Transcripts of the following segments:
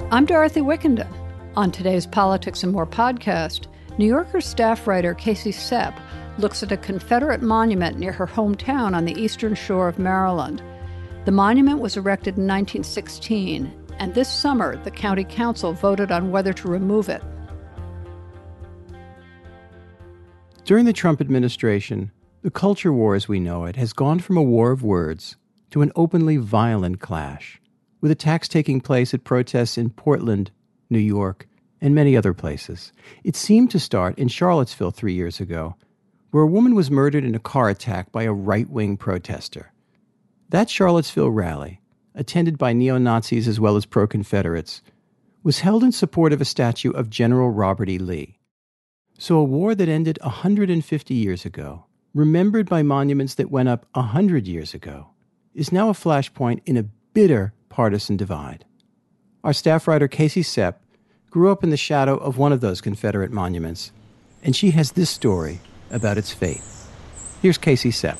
I'm Dorothy Wickenden. On today's Politics and More podcast, New Yorker staff writer Casey Sepp looks at a Confederate monument near her hometown on the eastern shore of Maryland. The monument was erected in 1916, and this summer the county council voted on whether to remove it. During the Trump administration, the culture war as we know it has gone from a war of words to an openly violent clash, with attacks taking place at protests in Portland, New York, and many other places. It seemed to start in Charlottesville 3 years ago, where a woman was murdered in a car attack by a right-wing protester. That Charlottesville rally, attended by neo-Nazis as well as pro-Confederates, was held in support of a statue of General Robert E. Lee. So a war that ended 150 years ago, remembered by monuments that went up 100 years ago, is now a flashpoint in a bitter partisan divide. Our staff writer Casey Sepp grew up in the shadow of one of those Confederate monuments, and she has this story about its fate. Here's Casey Sepp.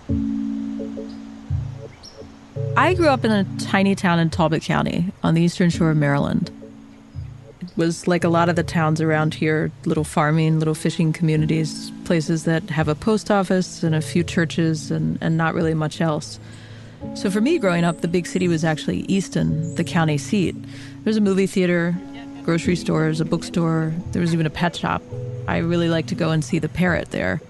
I grew up in a tiny town in Talbot County on the eastern shore of Maryland. It was like a lot of the towns around here, little farming, little fishing communities, places that have a post office and a few churches and not really much else. So for me growing up, the big city was actually Easton, the county seat. There's a movie theater, grocery stores, a bookstore. There was even a pet shop. I really like to go and see the parrot there.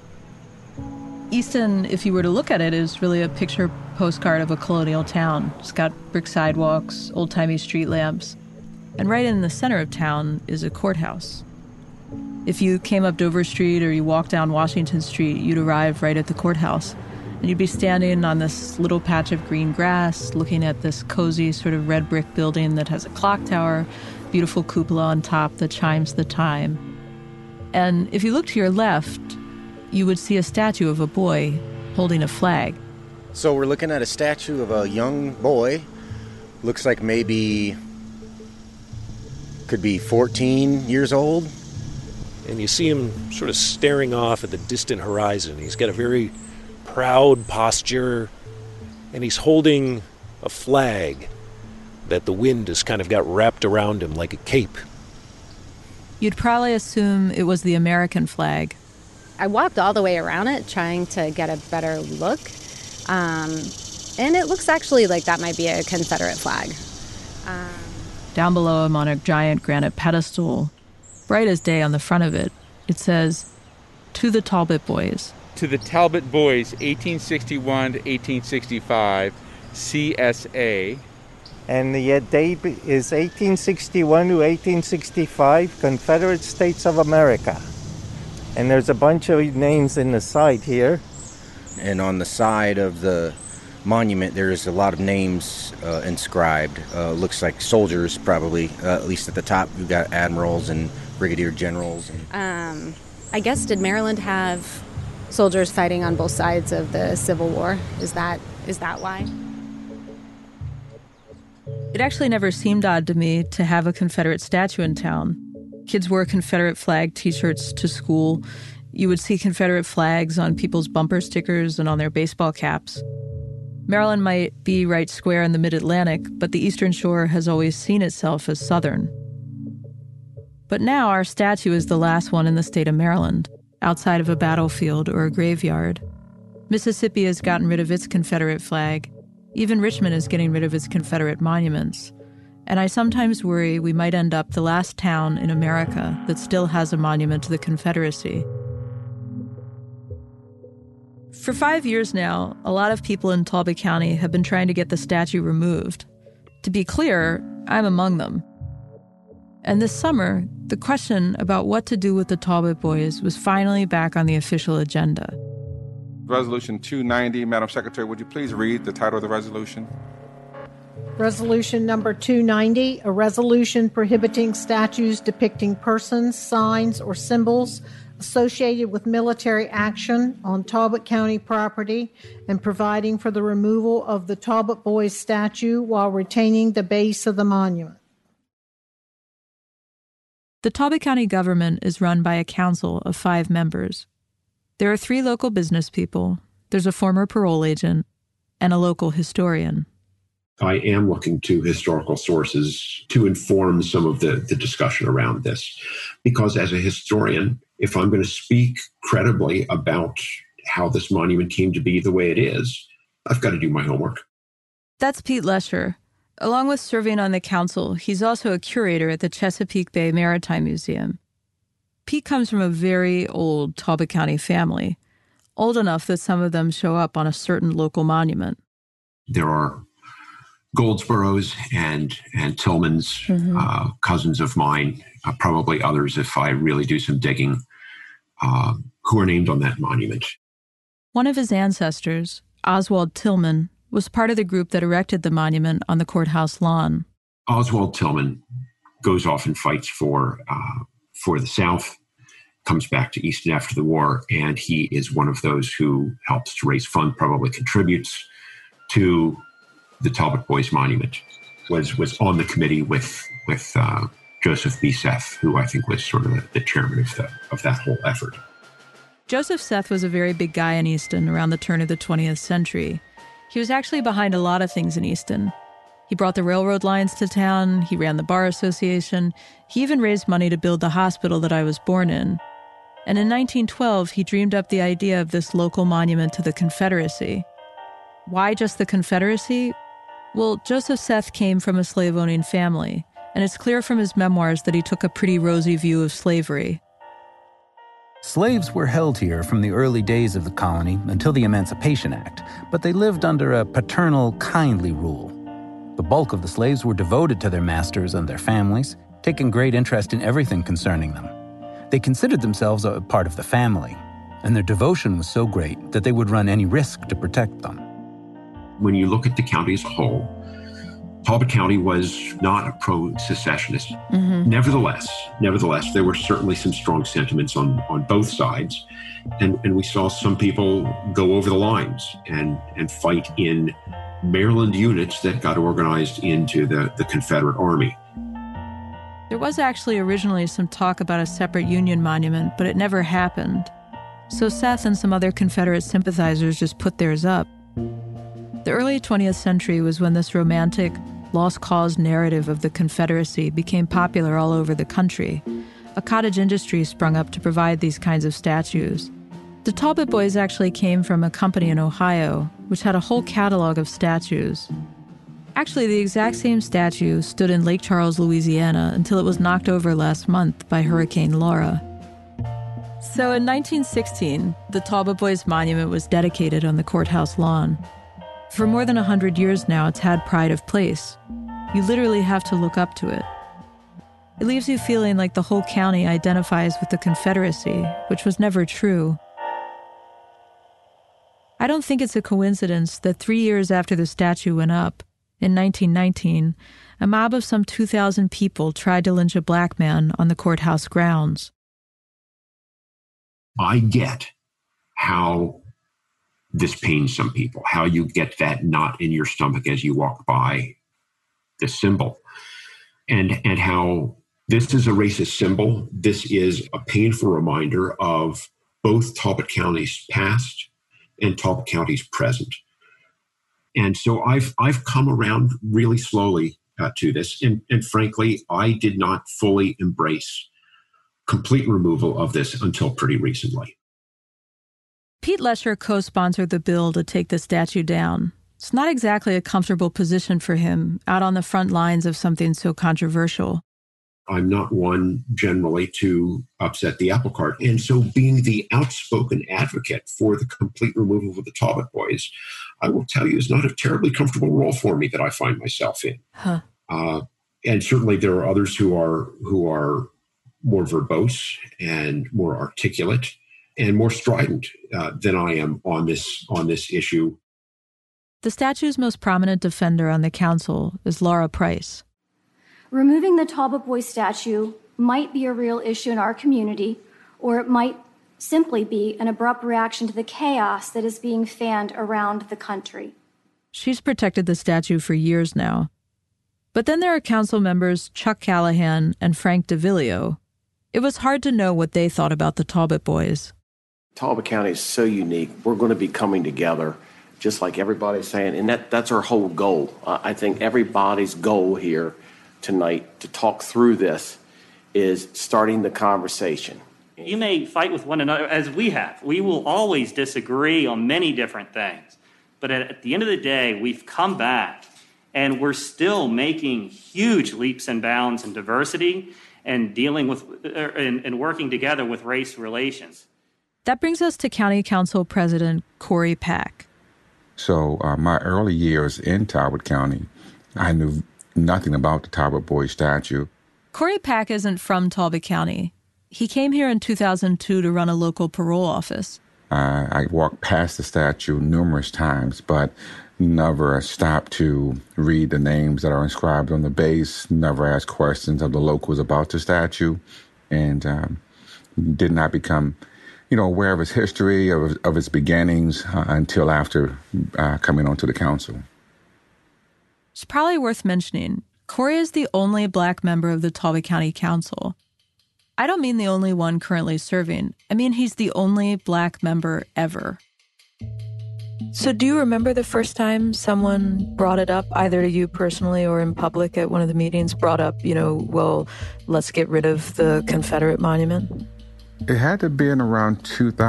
Easton, if you were to look at it, is really a picture postcard of a colonial town. It's got brick sidewalks, old-timey street lamps. And right in the center of town is a courthouse. If you came up Dover Street or you walked down Washington Street, you'd arrive right at the courthouse. And you'd be standing on this little patch of green grass, looking at this cozy sort of red brick building that has a clock tower, beautiful cupola on top that chimes the time. And if you look to your left, you would see a statue of a boy holding a flag. So we're looking at a statue of a young boy. Looks like maybe could be 14 years old. And you see him sort of staring off at the distant horizon. He's got a very proud posture, and he's holding a flag that the wind has kind of got wrapped around him like a cape. You'd probably assume it was the American flag. I walked all the way around it trying to get a better look, and it looks actually like that might be a Confederate flag. Down below him on a giant granite pedestal, bright as day on the front of it, it says, "To the Talbot Boys." To the Talbot Boys, 1861 to 1865, CSA. And the date is 1861 to 1865, Confederate States of America. And there's a bunch of names in the side here. And on the side of the monument, there's a lot of names inscribed. Looks like soldiers, probably, at least at the top. We've got admirals and brigadier generals. I guess, did Maryland have soldiers fighting on both sides of the Civil War? Is that why? It actually never seemed odd to me to have a Confederate statue in town. Kids wore Confederate flag t-shirts to school. You would see Confederate flags on people's bumper stickers and on their baseball caps. Maryland might be right square in the mid-Atlantic, but the Eastern Shore has always seen itself as Southern. But now our statue is the last one in the state of Maryland, outside of a battlefield or a graveyard. Mississippi has gotten rid of its Confederate flag. Even Richmond is getting rid of its Confederate monuments. And I sometimes worry we might end up the last town in America that still has a monument to the Confederacy. For 5 years now, a lot of people in Talbot County have been trying to get the statue removed. To be clear, I'm among them. And this summer, the question about what to do with the Talbot Boys was finally back on the official agenda. Resolution 290, Madam Secretary, would you please read the title of the resolution? Resolution number 290, a resolution prohibiting statues depicting persons, signs, or symbols associated with military action on Talbot County property and providing for the removal of the Talbot Boys statue while retaining the base of the monument. The Talbot County government is run by a council of 5 members. There are 3 local business people, there's a former parole agent, and a local historian. I am looking to historical sources to inform some of the discussion around this. Because as a historian, if I'm going to speak credibly about how this monument came to be the way it is, I've got to do my homework. That's Pete Lesher. Along with serving on the council, he's also a curator at the Chesapeake Bay Maritime Museum. Pete comes from a very old Talbot County family, old enough that some of them show up on a certain local monument. There are Goldsboroughs and Tillmans, cousins of mine, probably others if I really do some digging, who are named on that monument. One of his ancestors, Oswald Tillman, was part of the group that erected the monument on the courthouse lawn. Oswald Tillman goes off and fights for the South, comes back to Easton after the war, and he is one of those who helps to raise funds, probably contributes to the Talbot Boys Monument, was on the committee with Joseph B. Seth, who I think was sort of the chairman of that whole effort. Joseph Seth was a very big guy in Easton around the turn of the 20th century. He was actually behind a lot of things in Easton. He brought the railroad lines to town, he ran the Bar Association, he even raised money to build the hospital that I was born in. And in 1912, he dreamed up the idea of this local monument to the Confederacy. Why just the Confederacy? Well, Joseph Seth came from a slave-owning family, and it's clear from his memoirs that he took a pretty rosy view of slavery. Slaves were held here from the early days of the colony until the Emancipation Act, but they lived under a paternal, kindly rule. The bulk of the slaves were devoted to their masters and their families, taking great interest in everything concerning them. They considered themselves a part of the family, and their devotion was so great that they would run any risk to protect them. When you look at the county as a whole, Talbot County was not a pro-secessionist. Mm-hmm. Nevertheless, there were certainly some strong sentiments on both sides. And we saw some people go over the lines and fight in Maryland units that got organized into the Confederate Army. There was actually originally some talk about a separate Union monument, but it never happened. So Seth and some other Confederate sympathizers just put theirs up. The early 20th century was when this romantic, lost cause narrative of the Confederacy became popular all over the country. A cottage industry sprung up to provide these kinds of statues. The Talbot Boys actually came from a company in Ohio, which had a whole catalog of statues. Actually, the exact same statue stood in Lake Charles, Louisiana, until it was knocked over last month by Hurricane Laura. So in 1916, the Talbot Boys Monument was dedicated on the courthouse lawn. For more than 100 years now, it's had pride of place. You literally have to look up to it. It leaves you feeling like the whole county identifies with the Confederacy, which was never true. I don't think it's a coincidence that 3 years after the statue went up, in 1919, a mob of some 2,000 people tried to lynch a black man on the courthouse grounds. I get how this pains some people, how you get that knot in your stomach as you walk by the symbol, and how this is a racist symbol. This is a painful reminder of both Talbot County's past and Talbot County's present. And so I've come around really slowly to this. And frankly, I did not fully embrace complete removal of this until pretty recently. Pete Lesher co-sponsored the bill to take the statue down. It's not exactly a comfortable position for him, out on the front lines of something so controversial. I'm not one generally to upset the apple cart. And so being the outspoken advocate for the complete removal of the Talbot Boys, I will tell you, is not a terribly comfortable role for me that I find myself in. Huh. And certainly there are others who are more verbose and more articulate and more strident than I am on this issue. The statue's most prominent defender on the council is Laura Price. Removing the Talbot Boys statue might be a real issue in our community, or it might simply be an abrupt reaction to the chaos that is being fanned around the country. She's protected the statue for years now. But then there are council members Chuck Callahan and Frank DeVillio. It was hard to know what they thought about the Talbot Boys. Talbot County is so unique. We're going to be coming together just like everybody's saying, and that's our whole goal. I think everybody's goal here tonight to talk through this is starting the conversation. You may fight with one another, as we have. We will always disagree on many different things. But at the end of the day, we've come back, and we're still making huge leaps and bounds in diversity and dealing with and working together with race relations. That brings us to County Council President Corey Pack. So my early years in Talbot County, I knew nothing about the Talbot Boys statue. Corey Pack isn't from Talbot County. He came here in 2002 to run a local parole office. I walked past the statue numerous times, but never stopped to read the names that are inscribed on the base, never asked questions of the locals about the statue, and did not become aware of its history, of its beginnings, until after coming onto the council. It's probably worth mentioning, Corey is the only Black member of the Talbot County Council. I don't mean the only one currently serving. I mean he's the only Black member ever. So do you remember the first time someone brought it up, either to you personally or in public at one of the meetings, brought up, well, let's get rid of the Confederate monument? It had to be in around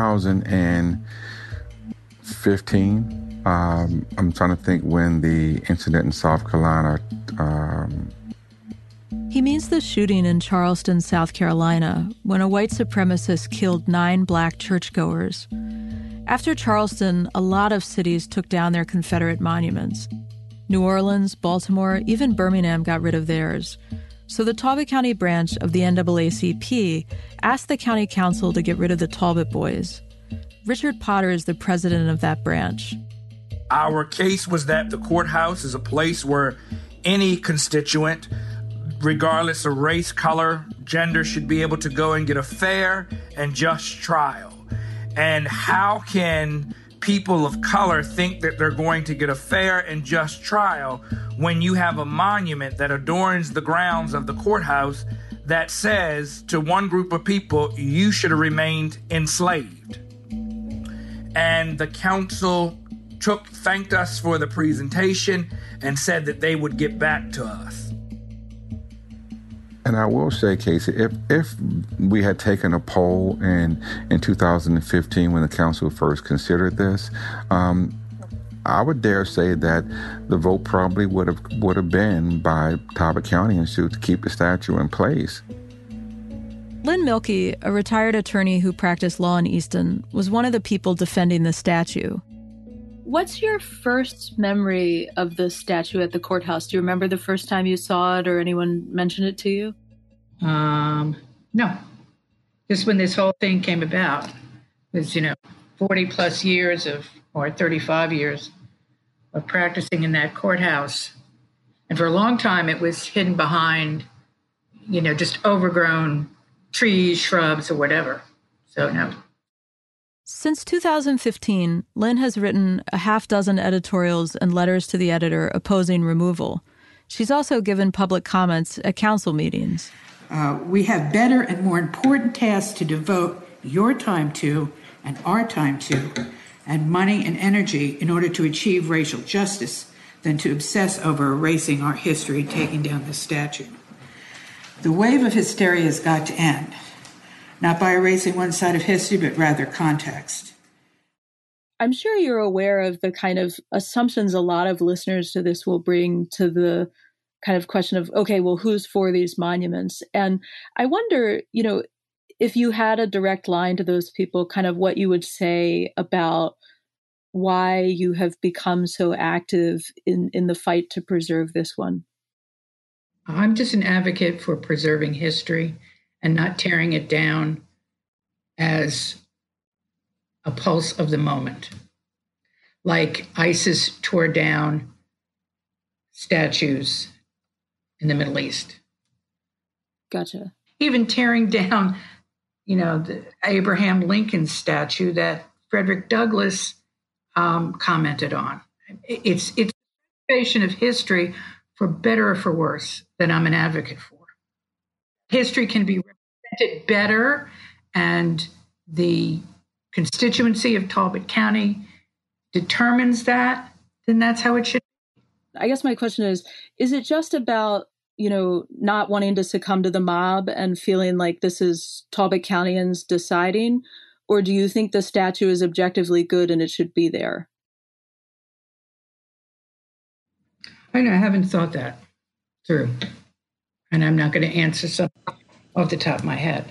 2015. I'm trying to think when the incident in South Carolina. He means the shooting in Charleston, South Carolina, when a white supremacist killed 9 Black churchgoers. After Charleston, a lot of cities took down their Confederate monuments. New Orleans, Baltimore, even Birmingham got rid of theirs. So the Talbot County branch of the NAACP asked the county council to get rid of the Talbot Boys. Richard Potter is the president of that branch. Our case was that the courthouse is a place where any constituent, regardless of race, color, gender, should be able to go and get a fair and just trial. And how can people of color think that they're going to get a fair and just trial when you have a monument that adorns the grounds of the courthouse that says to one group of people, you should have remained enslaved? And the council thanked us for the presentation and said that they would get back to us. And I will say, Casey, if we had taken a poll in 2015 when the council first considered this, I would dare say that the vote probably would have been by Talbot County Institute to keep the statue in place. Lynn Milkey, a retired attorney who practiced law in Easton, was one of the people defending the statue. What's your first memory of the statue at the courthouse? Do you remember the first time you saw it or anyone mentioned it to you? No. Just when this whole thing came about, it was, 40 plus years or 35 years of practicing in that courthouse. And for a long time, it was hidden behind, just overgrown trees, shrubs, or whatever. So, no. Since 2015, Lynn has written a half-dozen editorials and letters to the editor opposing removal. She's also given public comments at council meetings. We have better and more important tasks to devote your time to and our time to, and money and energy in order to achieve racial justice than to obsess over erasing our history, taking down the statue. The wave of hysteria has got to end. Not by erasing one side of history, but rather context. I'm sure you're aware of the kind of assumptions a lot of listeners to this will bring to the kind of question of, okay, well, who's for these monuments? And I wonder, if you had a direct line to those people, kind of what you would say about why you have become so active in the fight to preserve this one. I'm just an advocate for preserving history and not tearing it down as a pulse of the moment. Like ISIS tore down statues in the Middle East. Gotcha. Even tearing down, the Abraham Lincoln statue that Frederick Douglass commented on. It's a preservation of history, for better or for worse, that I'm an advocate for. History can be represented better, and the constituency of Talbot County determines that, then that's how it should be. I guess my question is it just about, not wanting to succumb to the mob and feeling like this is Talbot Countyans deciding? Or do you think the statue is objectively good and it should be there? I haven't thought that through. And I'm not going to answer something off the top of my head.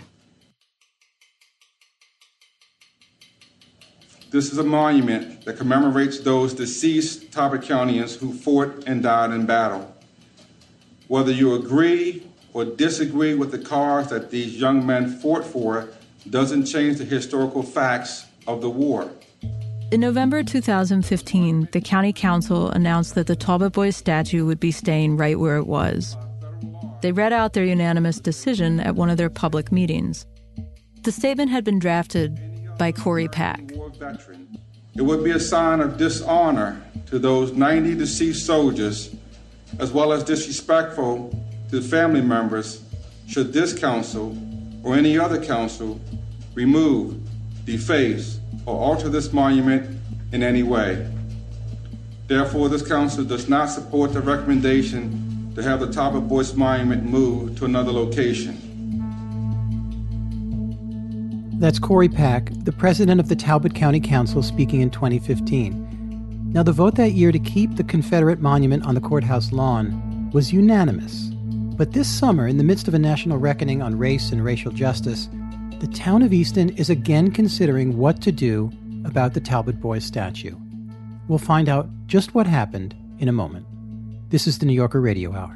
This is a monument that commemorates those deceased Talbot Countyans who fought and died in battle. Whether you agree or disagree with the cause that these young men fought for doesn't change the historical facts of the war. In November 2015, the county council announced that the Talbot Boys statue would be staying right where it was. They read out their unanimous decision at one of their public meetings. The statement had been drafted by Corey Pack. It would be a sign of dishonor to those 90 deceased soldiers, as well as disrespectful to family members, should this council or any other council remove, deface, or alter this monument in any way. Therefore, this council does not support the recommendation to have the Talbot Boys Monument moved to another location. That's Corey Pack, the president of the Talbot County Council, speaking in 2015. Now, the vote that year to keep the Confederate monument on the courthouse lawn was unanimous. But this summer, in the midst of a national reckoning on race and racial justice, the town of Easton is again considering what to do about the Talbot Boys statue. We'll find out just what happened in a moment. This is the New Yorker Radio Hour.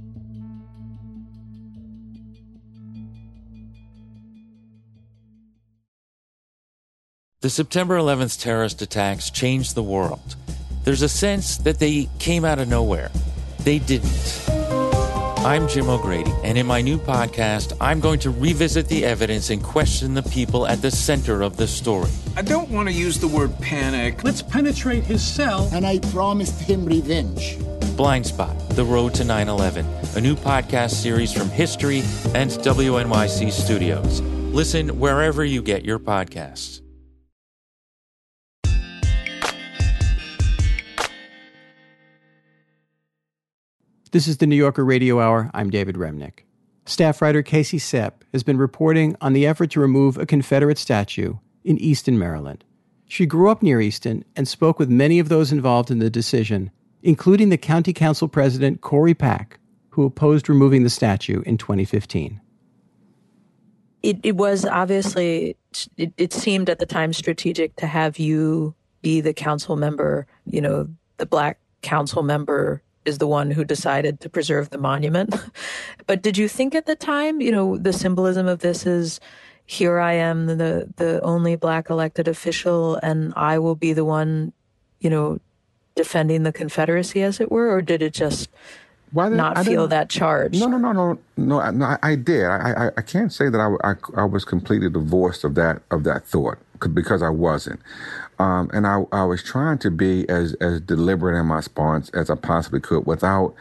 The September 11th terrorist attacks changed the world. There's a sense that they came out of nowhere. They didn't. I'm Jim O'Grady, and in my new podcast, I'm going to revisit the evidence and question the people at the center of the story. I don't want to use the word panic. Let's penetrate his cell. And I promised him revenge. Blind Spot, The Road to 9/11, a new podcast series from History and WNYC Studios. Listen wherever you get your podcasts. This is the New Yorker Radio Hour. I'm David Remnick. Staff writer Casey Sepp has been reporting on the effort to remove a Confederate statue in Easton, Maryland. She grew up near Easton and spoke with many of those involved in the decision, including the county council president Corey Pack, who opposed removing the statue in 2015. It was obviously, it seemed at the time strategic to have you be the council member, the black council member is the one who decided to preserve the monument. But did you think at the time, the symbolism of this is, here I am, the only black elected official, and I will be the one, defending the Confederacy, as it were? Or did it just not feel that charge? No, I did. I can't say that I was completely divorced of that thought, because I wasn't. And I was trying to be as deliberate in my response as I possibly could without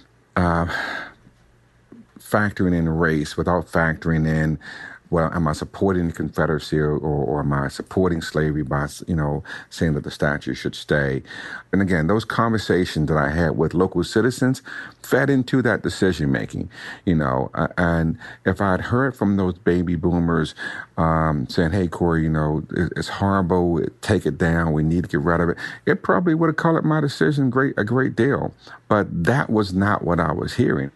factoring in race, without factoring in, well, am I supporting the Confederacy or am I supporting slavery by, saying that the statue should stay? And again, those conversations that I had with local citizens fed into that decision making, and if I had heard from those baby boomers saying, hey, Corey, it's horrible, take it down, we need to get rid of it, it probably would have colored my decision a great deal. But that was not what I was hearing.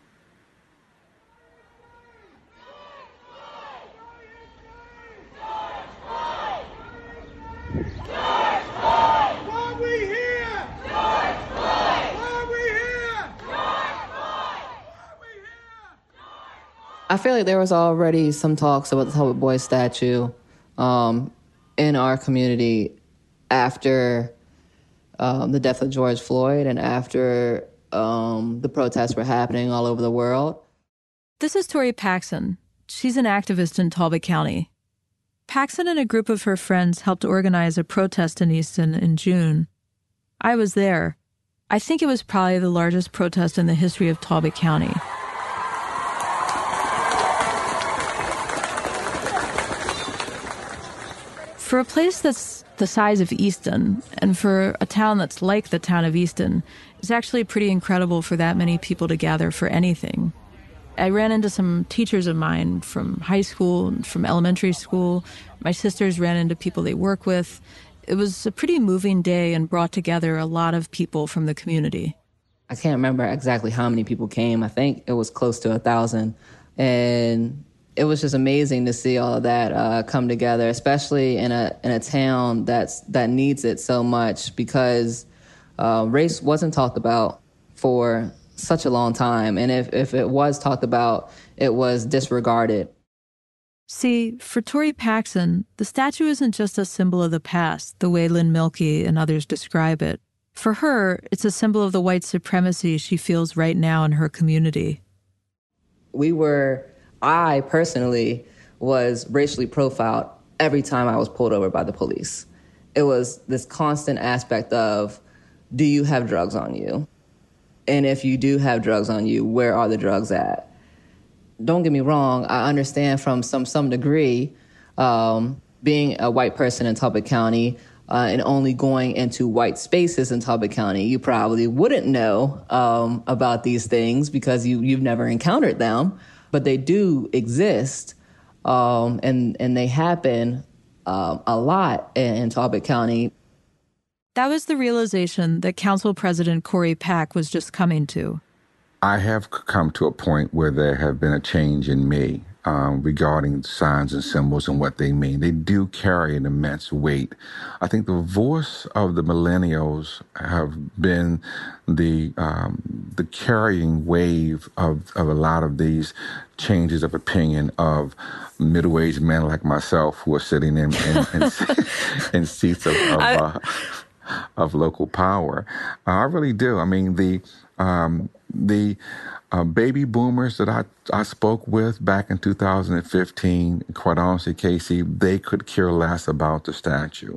I feel like there was already some talks about the Talbot Boys statue in our community after the death of George Floyd and after the protests were happening all over the world. This is Tori Paxson. She's an activist in Talbot County. Paxson and a group of her friends helped organize a protest in Easton in June. I was there. I think it was probably the largest protest in the history of Talbot County. For a place that's the size of Easton, and for a town that's like the town of Easton, it's actually pretty incredible for that many people to gather for anything. I ran into some teachers of mine from high school and from elementary school. My sisters ran into people they work with. It was a pretty moving day and brought together a lot of people from the community. I can't remember exactly how many people came. I think it was close to 1,000. And it was just amazing to see all of that come together, especially in a town that needs it so much, because race wasn't talked about for such a long time. And if it was talked about, it was disregarded. See, for Tori Paxson, the statue isn't just a symbol of the past, the way Lynn Milkey and others describe it. For her, it's a symbol of the white supremacy she feels right now in her community. I personally was racially profiled every time I was pulled over by the police. It was this constant aspect of, do you have drugs on you? And if you do have drugs on you, where are the drugs at? Don't get me wrong, I understand from some degree, being a white person in Talbot County and only going into white spaces in Talbot County, you probably wouldn't know about these things because you've never encountered them. But they do exist, and they happen a lot in Talbot County. That was the realization that Council President Corey Pack was just coming to. I have come to a point where there have been a change in me regarding signs and symbols and what they mean. They do carry an immense weight. I think the voice of the millennials have been the carrying wave of a lot of these changes of opinion of middle-aged men like myself who are sitting in seats of local power. I really do. I mean, the baby boomers that I spoke with back in 2015, quite honestly, Casey, they could care less about the statue.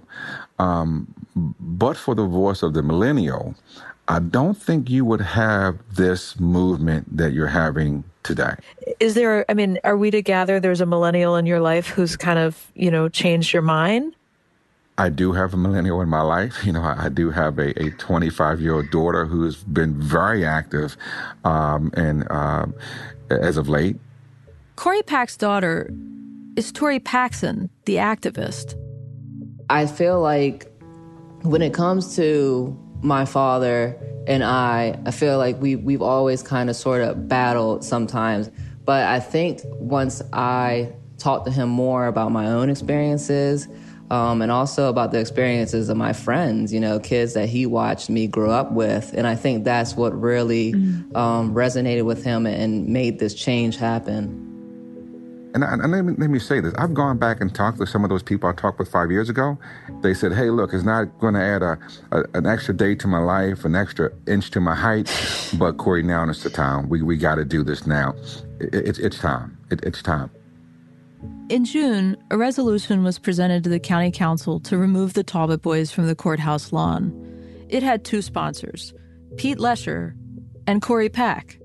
But for the voice of the millennial, I don't think you would have this movement that you're having today. Are we to gather there's a millennial in your life who's kind of, changed your mind? I do have a millennial in my life. I do have a 25-year-old daughter who has been very active and as of late. Corey Pack's daughter is Tori Paxson, the activist. I feel like when it comes to my father and I feel like we've always kind of sort of battled sometimes. But I think once I talked to him more about my own experiences, and also about the experiences of my friends, kids that he watched me grow up with. And I think that's what really resonated with him and made this change happen. And let me say this. I've gone back and talked to some of those people I talked with 5 years ago. They said, hey, look, it's not going to add an extra day to my life, an extra inch to my height, but Corey, now it's the time. We got to do this now. It's time. It's time. In June, a resolution was presented to the county council to remove the Talbot Boys from the courthouse lawn. It had two sponsors, Pete Lesher and Corey Pack.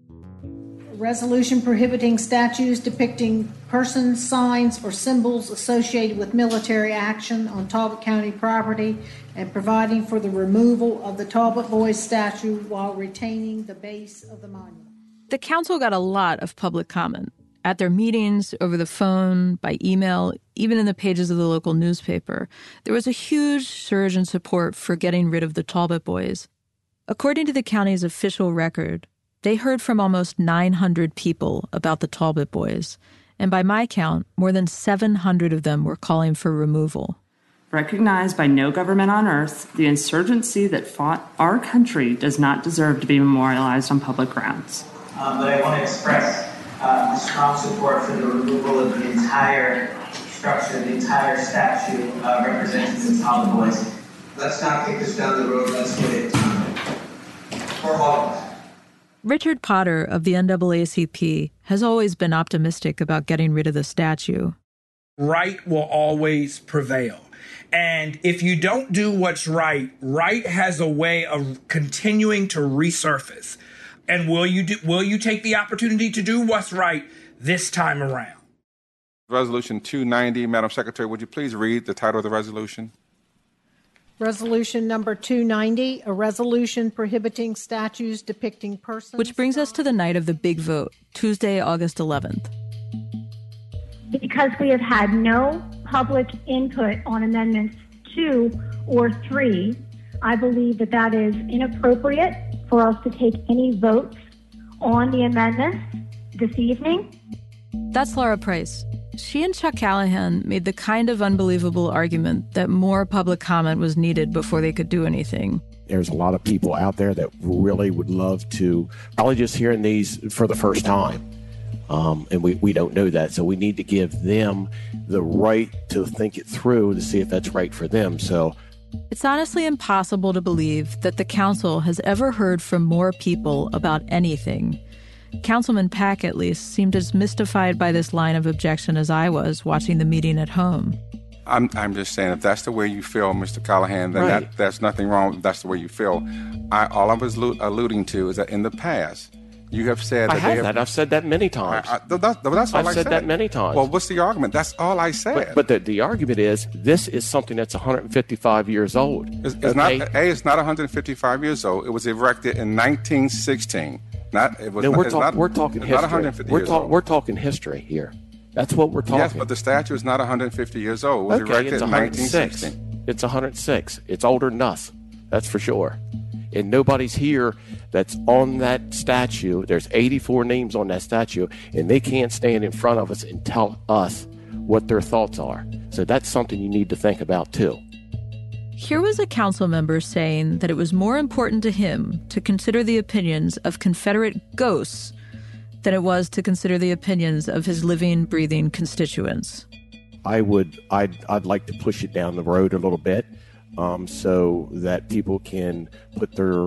A resolution prohibiting statues depicting persons, signs, or symbols associated with military action on Talbot County property and providing for the removal of the Talbot Boys statue while retaining the base of the monument. The council got a lot of public comment. At their meetings, over the phone, by email, even in the pages of the local newspaper, there was a huge surge in support for getting rid of the Talbot Boys. According to the county's official record, they heard from almost 900 people about the Talbot Boys, and by my count, more than 700 of them were calling for removal. Recognized by no government on earth, the insurgency that fought our country does not deserve to be memorialized on public grounds. But I want to express strong support for the removal of the entire structure, the entire statue representing the Talbot Boys. Let's not kick this down the road. Let's wait for all of us. Richard Potter of the NAACP has always been optimistic about getting rid of the statue. Right will always prevail. And if you don't do what's right, right has a way of continuing to resurface. And will you take the opportunity to do what's right this time around? Resolution 290, Madam Secretary, would you please read the title of the resolution? Resolution number 290, a resolution prohibiting statues depicting persons. Which brings us to the night of the big vote, Tuesday, August 11th. Because we have had no public input on amendments 2 or 3, I believe that that is inappropriate for us to take any votes on the amendments this evening. That's Laura Price. She and Chuck Callahan made the kind of unbelievable argument that more public comment was needed before they could do anything. There's a lot of people out there that really would love to, probably just hearing these for the first time. And we don't know that. So we need to give them the right to think it through to see if that's right for them. So it's honestly impossible to believe that the council has ever heard from more people about anything. Councilman Pack, at least, seemed as mystified by this line of objection as I was watching the meeting at home. I'm just saying, if that's the way you feel, Mr. Callahan, then right. That's nothing wrong if that's the way you feel. All I was alluding to is that in the past, you have said that I've said that many times. That's all I've said that many times. Well, what's the argument? That's all I said. But the argument is this is something that's 155 years old. It's not 155 years old. It was erected in 1916. We're talking history. We're talking history here. That's what we're talking. Yes, but the statue is not 150 years old. It was erected in 1916. It's 106. It's older than us. That's for sure. And nobody's here that's on that statue. There's 84 names on that statue, and they can't stand in front of us and tell us what their thoughts are. So that's something you need to think about, too. Here was a council member saying that it was more important to him to consider the opinions of Confederate ghosts than it was to consider the opinions of his living, breathing constituents. I'd like to push it down the road a little bit so that people can put their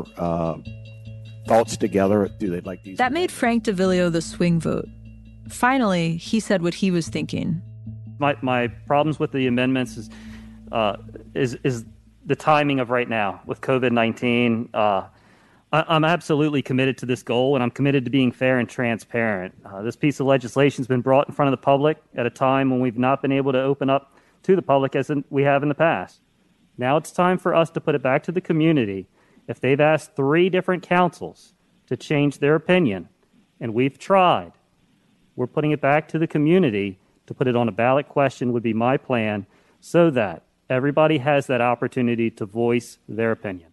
thoughts together. Do they like these? That made Frank DeVillio the swing vote. Finally, he said what he was thinking. My problems with the amendments is the timing of right now with COVID-19. I'm absolutely committed to this goal, and I'm committed to being fair and transparent. This piece of legislation has been brought in front of the public at a time when we've not been able to open up to the public as we have in the past. Now it's time for us to put it back to the community. If they've asked 3 different councils to change their opinion, and we've tried, we're putting it back to the community to put it on a ballot question would be my plan, so that everybody has that opportunity to voice their opinion.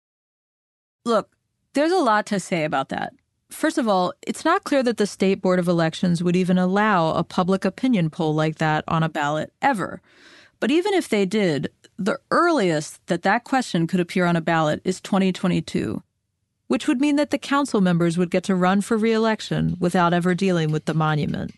Look, there's a lot to say about that. First of all, it's not clear that the State Board of Elections would even allow a public opinion poll like that on a ballot ever. But even if they did, the earliest that question could appear on a ballot is 2022, which would mean that the council members would get to run for re-election without ever dealing with the monument.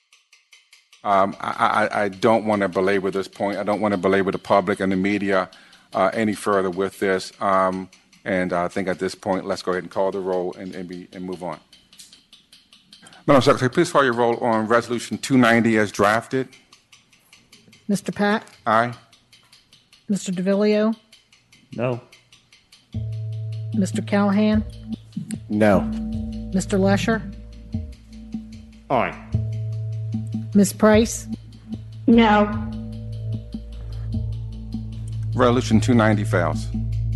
I don't want to belabor this point. I don't want to belabor the public and the media any further with this. And I think at this point, let's go ahead and call the roll and move on. Madam Secretary, please call your roll on Resolution 290 as drafted. Mr. Pack? Aye. Mr. DeVillio? No. Mr. Callahan? No. Mr. Lesher? Aye. Ms. Price? No. Resolution 290 fails.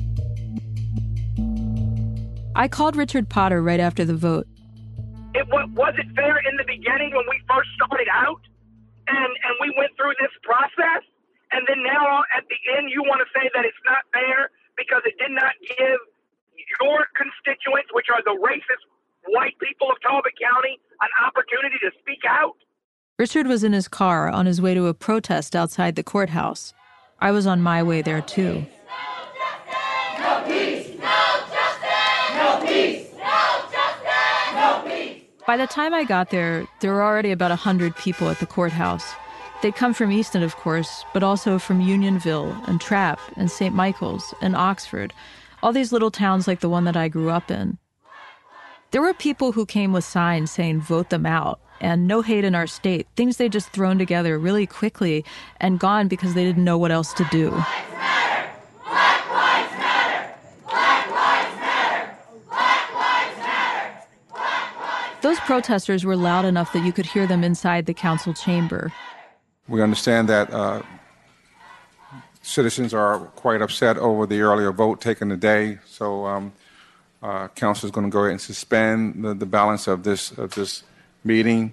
I called Richard Potter right after the vote. Was it fair in the beginning when we first started out and we went through this process? And then now at the end you want to say that it's not fair because it did not give your constituents, which are the racist white people of Talbot County, an opportunity to speak out? Richard was in his car on his way to a protest outside the courthouse. I was on my way there, too. No peace, no justice! No peace, no justice! No peace! By the time I got there were already about 100 people at the courthouse. They'd come from Easton, of course, but also from Unionville and Trapp and St. Michael's and Oxford, all these little towns like the one that I grew up in. There were people who came with signs saying, vote them out, and no hate in our state, things they'd just thrown together really quickly and gone because they didn't know what else to do. Black lives matter! Black lives matter! Black lives matter! Those protesters were loud enough that you could hear them inside the council chamber. We understand that citizens are quite upset over the earlier vote taken today, so council is going to go ahead and suspend the balance of this meeting.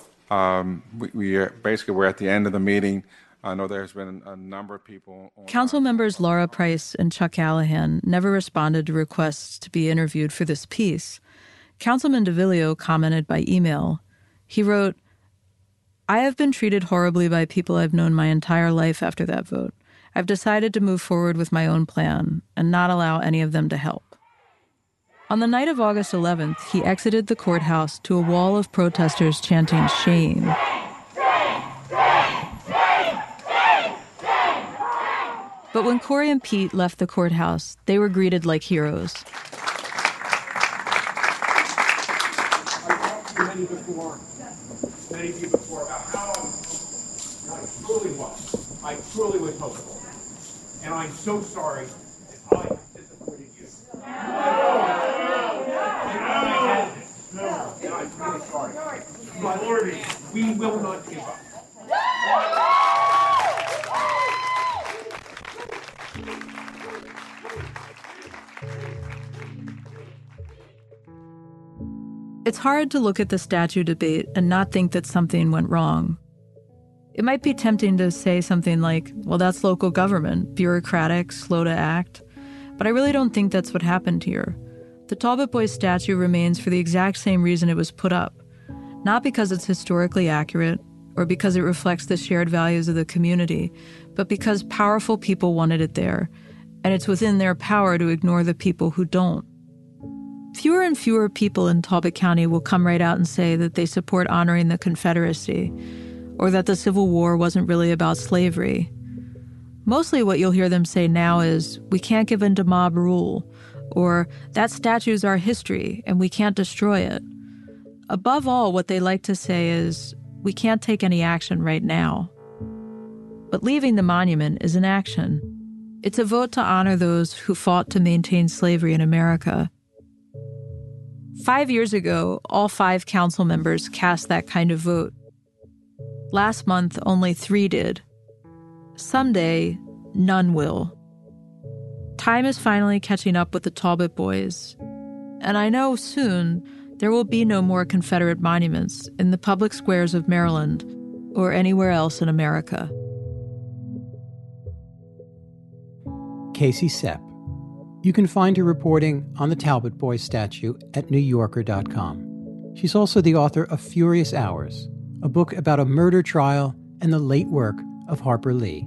We're at the end of the meeting. I know there's been a number of people. Council members Laura Price and Chuck Callahan never responded to requests to be interviewed for this piece. Councilman DeVillio commented by email. He wrote, "I have been treated horribly by people I've known my entire life after that vote. I've decided to move forward with my own plan and not allow any of them to help." On the night of August 11th, he exited the courthouse to a wall of protesters chanting shame. But when Corey and Pete left the courthouse, they were greeted like heroes. Many of you before about how I truly was. I truly was hopeful. And I'm so sorry that I disappointed you. And I'm really sorry. But Lord, we will not give up. It's hard to look at the statue debate and not think that something went wrong. It might be tempting to say something like, well, that's local government, bureaucratic, slow to act. But I really don't think that's what happened here. The Talbot Boys statue remains for the exact same reason it was put up. Not because it's historically accurate or because it reflects the shared values of the community, but because powerful people wanted it there, and it's within their power to ignore the people who don't. Fewer and fewer people in Talbot County will come right out and say that they support honoring the Confederacy, or that the Civil War wasn't really about slavery. Mostly what you'll hear them say now is, we can't give in to mob rule, or that statue's our history and we can't destroy it. Above all, what they like to say is, we can't take any action right now. But leaving the monument is an action. It's a vote to honor those who fought to maintain slavery in America. 5 years ago, all 5 council members cast that kind of vote. Last month, only 3 did. Someday, none will. Time is finally catching up with the Talbot Boys. And I know soon there will be no more Confederate monuments in the public squares of Maryland or anywhere else in America. Casey Sepp. You can find her reporting on the Talbot Boys statue at NewYorker.com. She's also the author of Furious Hours, a book about a murder trial and the late work of Harper Lee.